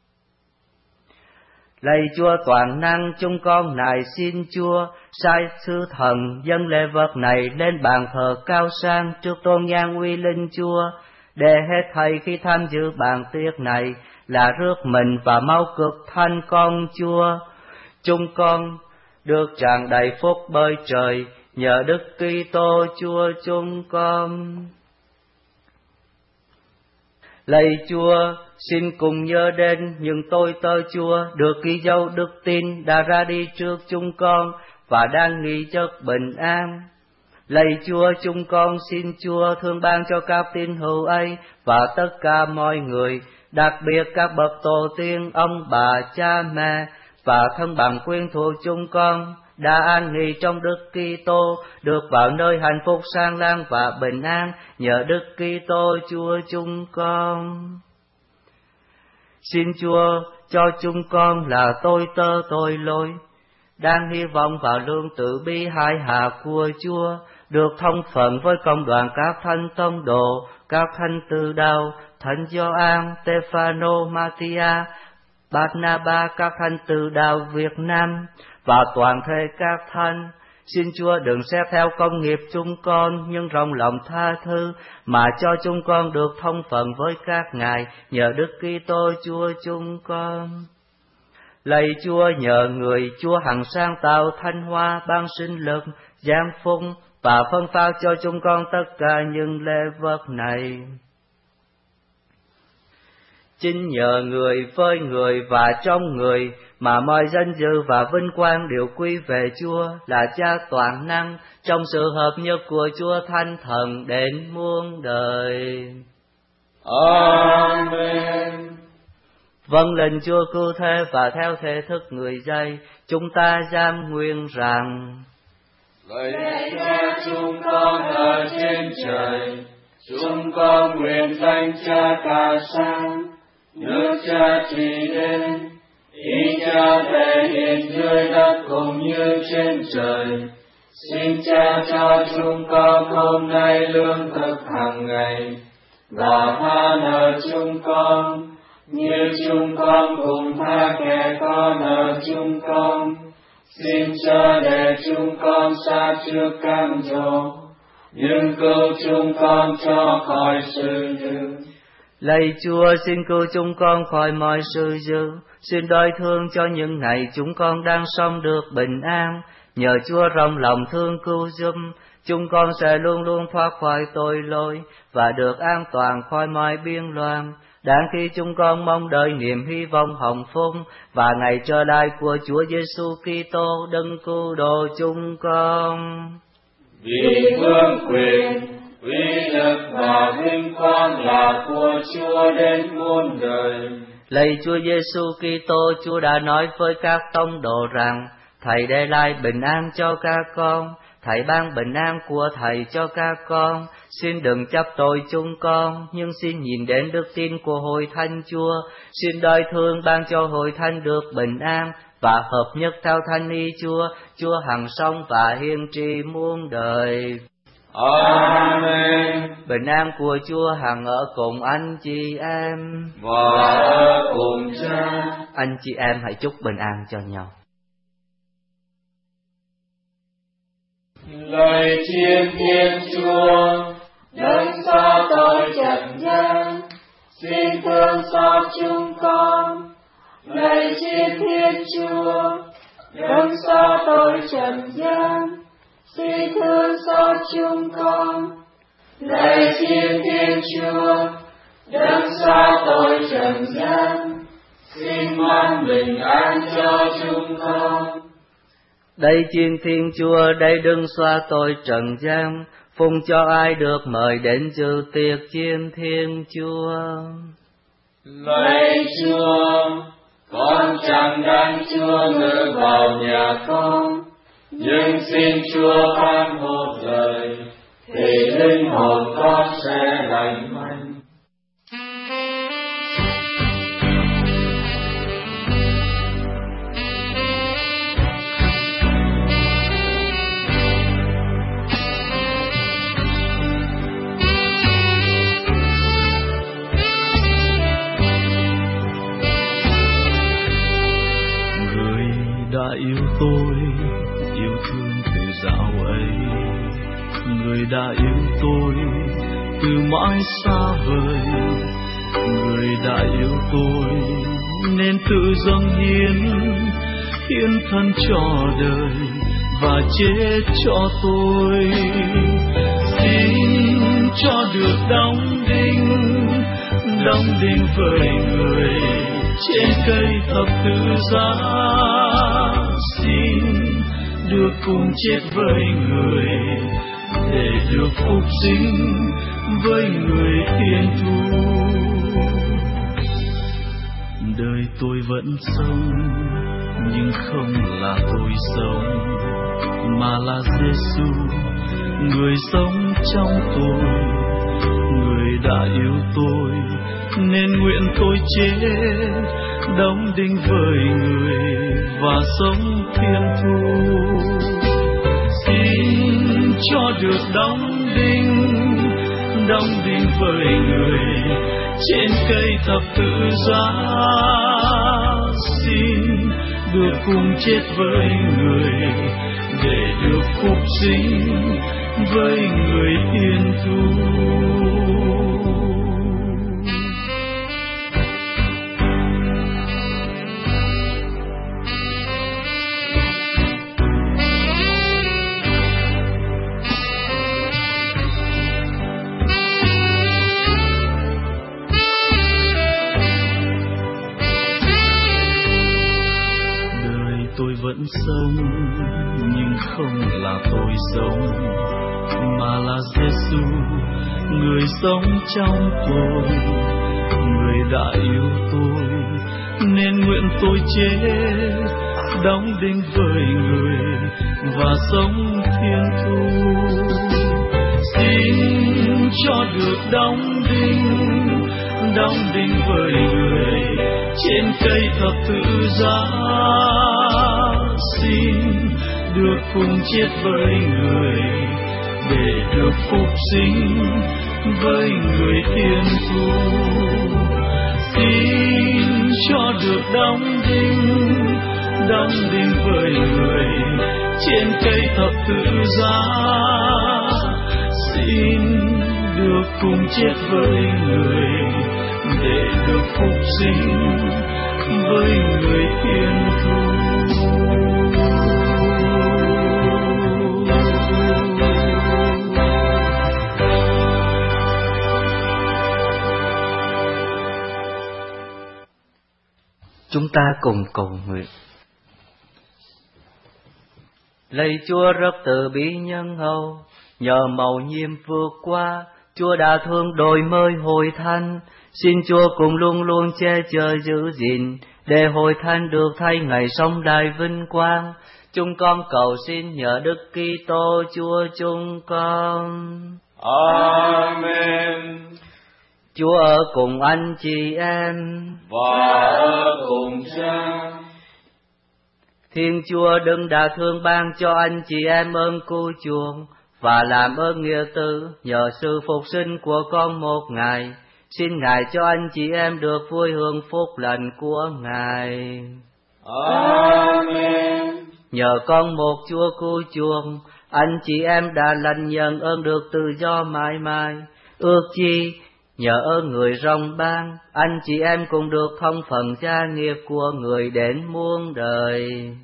Speaker 4: Lạy Chúa toàn năng, chúng con nài xin Chúa sai sứ thần dâng lễ vật này lên bàn thờ cao sang trước tôn nhan uy linh Chúa, để hết thảy khi tham dự bàn tiệc này là rước mình và máu cực thanh con Chúa. Chúng con được tràn đầy phúc bởi trời nhờ Đức Kitô Chúa chúng con. Lạy Chúa, xin cùng nhớ đến những tôi tớ Chúa được ghi dấu đức tin đã ra đi trước chúng con và đang nghỉ giấc bình an. Lạy Chúa, chúng con xin Chúa thương ban cho các tín hữu ấy và tất cả mọi người, đặc biệt các bậc tổ tiên, ông bà, cha mẹ và thân bằng quyến thuộc chúng con đã an nghỉ trong Đức Kitô, được vào nơi hạnh phúc sang lang và bình an nhờ Đức Kitô Chúa chúng con. Xin Chúa cho chúng con là tôi tớ tội lỗi, đang hy vọng vào lương tử bi hai hạ của Chúa, được thông phận với công đoàn các thánh tông đồ, các thánh từ đạo, thánh Gioan, Stefano, Matia Barnaba, các thánh từ đạo Việt Nam và toàn thể các thánh. Xin Chúa đừng xét theo công nghiệp chúng con, nhưng rộng lòng tha thứ mà cho chúng con được thông phận với các ngài nhờ Đức Kitô Chúa chúng con. Lạy Chúa, nhờ người Chúa hằng sáng tạo thanh hoa, ban sinh lực, giáng phúc và phân phát cho chúng con tất cả những lễ vật này. Chính nhờ người, với người và trong người mà mọi danh dự và vinh quang đều quy về Chúa là Cha toàn năng, trong sự hợp nhất của Chúa Thánh Thần đến muôn đời.
Speaker 5: Amen.
Speaker 4: Vâng lệnh Chúa cứu thế và theo thể thức người dạy, chúng ta giam nguyện rằng:
Speaker 5: Lạy Cha chúng con ở trên trời, chúng con nguyện danh Cha cả sáng, nước Cha trị đến, ý Cha thể hiện dưới đất cũng như trên trời. Xin Cha cho chúng con hôm nay lương thực hàng ngày, và tha nợ chúng con như chúng con cũng tha kẻ có nợ chúng con. Xin chớ để chúng con sa trước cám dỗ, nhưng cứu chúng con cho khỏi sự dữ.
Speaker 4: Lạy Chúa, xin cứu chúng con khỏi mọi sự dữ. Xin đói thương cho những ngày chúng con đang sống được bình an. Nhờ Chúa rộng lòng thương cứu giúp, chúng con sẽ luôn luôn thoát khỏi tội lỗi và được an toàn khỏi mọi biên loạn. Đáng khi chúng con mong đợi niềm hy vọng hồng phúc và ngày trở lại của Chúa Giêsu Kitô đấng cứu độ chúng con.
Speaker 5: Vì vương quyền, uy lực và vinh quang là của Chúa đến muôn đời.
Speaker 4: Lạy Chúa Giêsu Kitô, Chúa đã nói với các tông đồ rằng: Thầy để lại bình an cho các con, Thầy ban bình an của Thầy cho các con. Xin đừng chấp tội chúng con, nhưng xin nhìn đến đức tin của Hội Thánh Chúa. Xin đói thương ban cho Hội Thánh được bình an và hợp nhất theo thánh ý Chúa, Chúa hằng sống và hiên trị muôn đời.
Speaker 5: Amen.
Speaker 4: Bình an của Chúa hằng ở cùng anh chị em
Speaker 5: và ở cùng Cha.
Speaker 4: Anh chị em hãy chúc bình an cho nhau.
Speaker 5: Lời chiên Thiên Chúa, đấng xa tội trần gian, xin thương xót chúng con. Lời chiên Thiên Chúa, đấng xa tội trần gian, xin thương xót chúng con. Lời chiên Thiên Chúa, đấng xa tội trần gian, xin mang bình an cho chúng con.
Speaker 4: Đây chiên Thiên Chúa, đây đừng xóa tội trần gian, phụng cho ai được mời đến dự tiệc chiên Thiên Chúa.
Speaker 5: Lạy Chúa, con chẳng đáng Chúa ngự vào nhà con, nhưng xin Chúa phán một lời, thì linh hồn con sẽ lành mạnh.
Speaker 7: Đã yêu tôi, yêu thương từ dạo ấy. Người đã yêu tôi từ mãi xa vời. Người đã yêu tôi nên tự dâng hiến, hiến thân cho đời và chết cho tôi. Xin cho được đóng đinh, đóng đinh với người trên cây thập tự giá. Xin được cùng chết với người để được phục sinh với người thiên thu. Đời tôi vẫn sống nhưng không là tôi sống, mà là Giêsu người sống trong tôi. Người đã yêu tôi nên nguyện tôi chết, đóng đinh với người và sống thiên thu. Xin cho được đóng đinh, đóng đinh với người trên cây thập tự giá. xin được cùng chết với người để được phục sinh với người Thiên Chúa. Vẫn sống nhưng không là tôi sống, mà là Giêsu người sống trong tôi. Người đã yêu tôi nên nguyện tôi chết, đóng đinh với người và sống thiên thu. Xin cho được đóng đinh, đóng đinh với người trên cây thập tự giá. Xin được cùng chết với người để được phục sinh với người Thiên Thu. Xin cho được đóng đinh, đóng đinh với người trên cây thập tự giá. Xin được cùng chết với người để được phục sinh với người Thiên Thu.
Speaker 4: Chúng ta cùng cầu nguyện. Lạy Chúa rất từ bi nhân hậu, nhờ mầu nhiệm vượt qua, Chúa đã thương đổi mới Hội Thánh. Xin Chúa cùng luôn luôn che chở giữ gìn, để Hội Thánh được thay ngày sống đại vinh quang. Chúng con cầu xin nhờ Đức Kitô Chúa chúng con.
Speaker 5: Amen.
Speaker 4: Chúa ở cùng anh chị em
Speaker 5: và ở cùng Cha.
Speaker 4: Thiên Chúa đừng đã thương ban cho anh chị em ơn cứu chuộc và làm ơn nghĩa tử nhờ sự phục sinh của con một Ngài. Xin Ngài cho anh chị em được vui hưởng phúc lành của Ngài.
Speaker 5: Amen.
Speaker 4: Nhờ con một Chúa cứu chuộc, anh chị em đã lãnh nhận ơn được tự do mãi mãi. Ước chi nhờ ơn người rồng ban, anh chị em cũng được thông phần gia nghiệp của người đến muôn đời.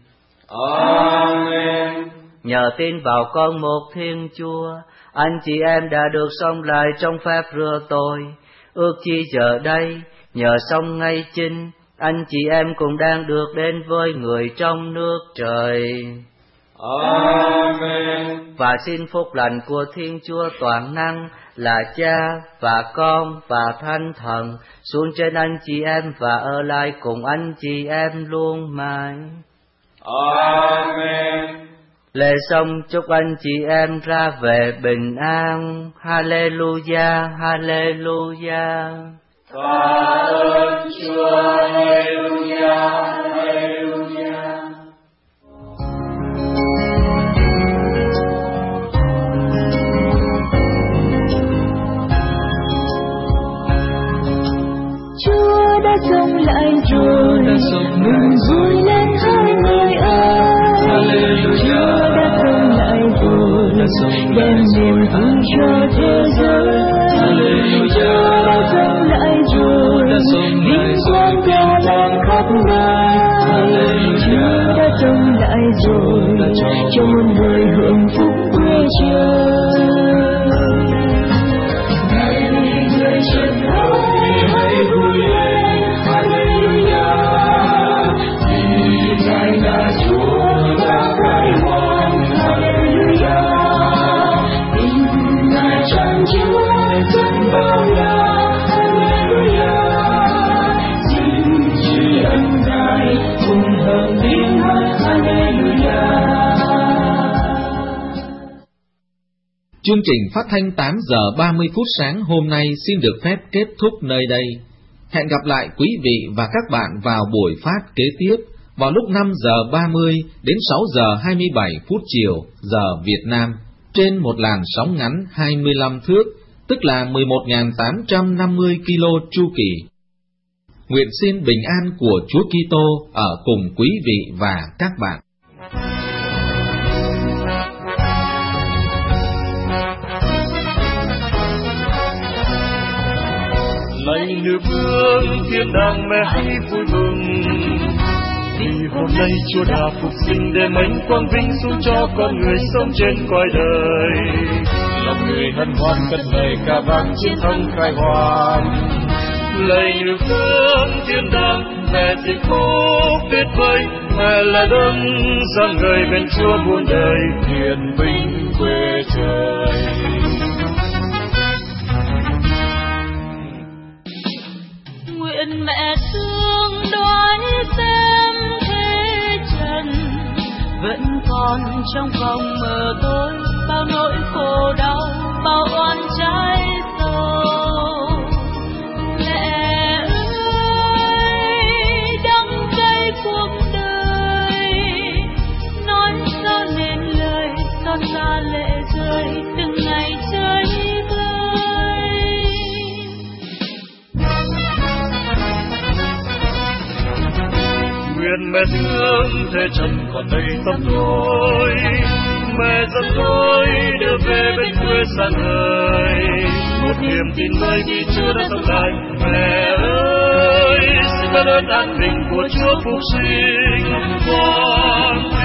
Speaker 5: Amen.
Speaker 4: Nhờ tin vào con một Thiên Chúa, anh chị em đã được sống lại trong phép rửa tội. Ước chi giờ đây, nhờ sống ngay chính, anh chị em cũng đang được đến với người trong nước trời.
Speaker 5: Amen.
Speaker 4: Và xin phúc lành của Thiên Chúa toàn năng là Cha và Con và Thánh Thần xuống trên anh chị em và ở lại cùng anh chị em luôn mãi.
Speaker 5: Amen.
Speaker 4: Lễ xong chúc anh chị em ra về bình an. Hallelujah, Hallelujah.
Speaker 5: Tạ ơn Chúa, Hallelujah, Hallelujah.
Speaker 6: Chúa đã sống lại rồi, mừng vui lên hai người ơi. Chúa đã sống lại rồi, đem niềm vui cho thế giới. Chúa đã sống lại rồi, vinh quang tỏa lan khắp nơi. Chúa đã sống lại rồi, cho muôn người hưởng phúc quê trời. Này người chân hỡi, hãy vui lên, Hallelujah. Vì Ngài là Chúa đã khai hoang, Hallelujah. Vì Ngài trang Chúa dân bao la, Hallelujah. Xin tri ân Ngài cùng hưởng tiếng hát, Hallelujah.
Speaker 2: Chương trình phát thanh tám giờ ba mươi phút sáng hôm nay xin được phép kết thúc nơi đây. Hẹn gặp lại quý vị và các bạn vào buổi phát kế tiếp vào lúc năm giờ ba mươi đến sáu giờ hai mươi bảy phút chiều giờ Việt Nam trên một làn sóng ngắn hai mươi lăm thước, tức là mười một nghìn tám trăm năm mươi ki lô chu kỳ. Nguyện xin bình an của Chúa Kitô ở cùng quý vị và các bạn.
Speaker 8: Lạy nữ vương thiên đàng mẹ hãy vui mừng, vì hôm nay Chúa đã phục sinh để mến quang vinh xuống cho con người sống trên cõi đời. Lòng người hân hoan cất lời ca vang chiến thắng khai hoan. Lạy nữ vương thiên đàng mẹ dịch phúc tuyệt vời, mẹ là đấng sáng ngời bên Chúa muôn đời, hiền vinh quê trời.
Speaker 9: Nguyện mẹ thương đoái xem thế trần, vẫn còn trong vòng mờ tối bao nỗi khổ đau, bao oan trái sầu. Mẹ ơi đắng cay cuộc đời, nói sao nên lời xót xa lệ rơi từng ngày trời vơi.
Speaker 8: Nguyện mẹ thương thế trần còn đây tâm tôi, mẹ dẫn tôi đưa về bên quê xa người, một niềm tin mới vì Chúa đã sống lại. Mẹ ơi xin ban ơn an bình của Chúa phục sinh con